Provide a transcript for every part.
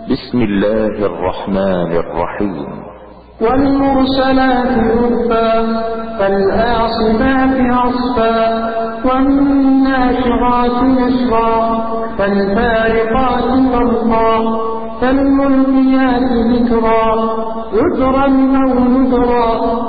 بسم الله الرحمن الرحيم. والمرسلات عرفا فالعاصفات عصفا والناشرات نشرا فالفارقات فرقا فالملقيات ذكرا عذرا أو نذرا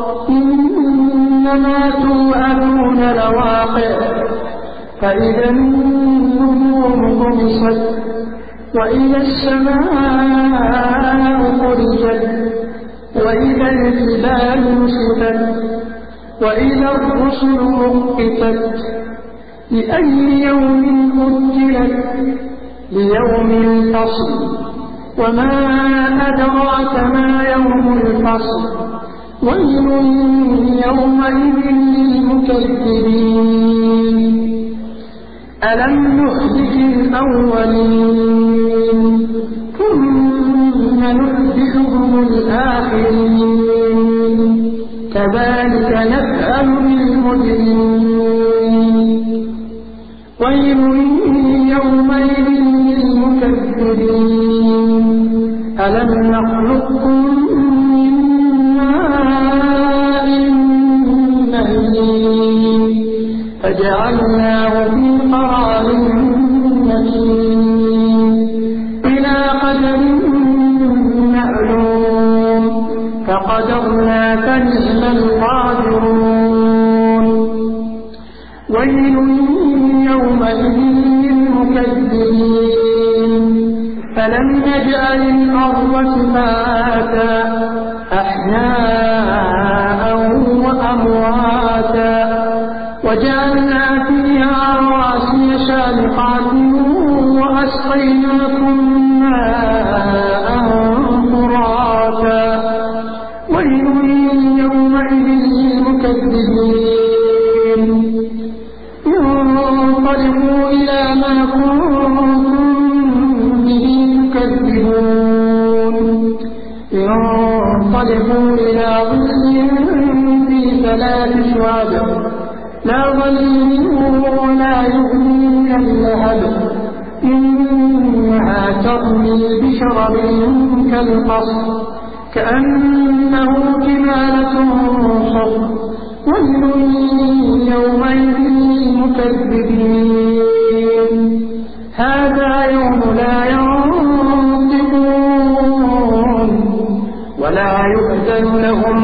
إنما توعدون لواقع فإذا النجوم طمست وإذا السماء فرجت وإذا الجبال نسفت وإذا الرسل أقتت لأي يوم أجلت ليوم الفصل وما أدراك ما يوم الفصل ويل يومئذ للمكذبين ألم نهلك الأولين ثم نتبعهم الآخرين كذلك نفعل بالمجرمين ويل يومئذ للمكذبين ألم نخلقكم من ماء مهين فجعلناه في قرار مكين إلى قدر معلوم فقدرنا فنعم القادرون ويل يومئذ للمكذبين ألم نجعل الأرض كفاتا أحياء وأمواتا وجعلنا فيها رواسي شامخات وأسقيناكم ماء فراتا ويل يومئذ للمكذبين انطلقوا إلى ما كنتم به تكذبون انطلقوا إلى ظل ذي ثلاث شعب لا ظليل ولا يغني من اللهب إنها ترمي بشرر كالقصر كأنه جمالة صفر ويل يومئذ للمكذبين هذا يوم لا ينطقون ولا يؤذن لهم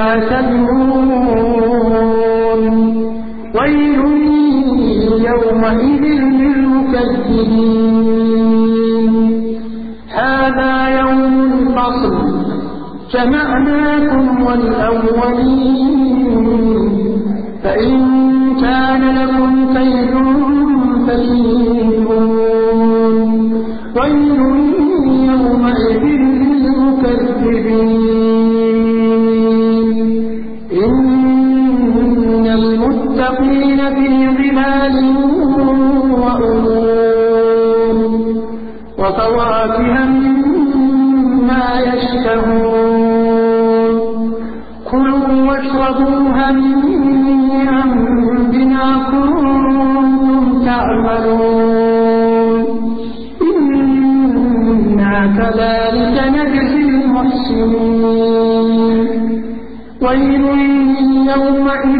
فيعتذرون ويل يومئذ للمكذبين هذا يوم الفصل جمعناكم والأولين فإن كان لكم كيد فكيدون ويل يومئذ للمكذبين إن المتقين في ظلال وعيون وفواكه مما يشتهون كلوا واشربوا هنيئا بما كنتم تعملون إنا كذلك نجزي المحسنين ويل يومئذ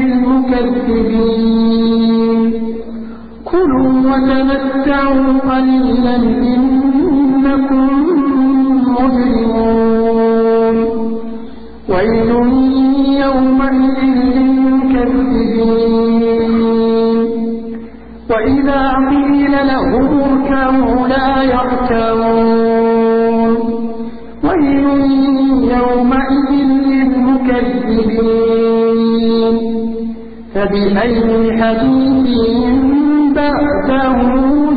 للمكذبين كلوا وتمتعوا قليلا إنكم مجرمون ويل يومئذ للمكذبين وإذا قيل لهم اركعوا لا يركعون ويل يومئذ للمكذبين فبأي حديث بعده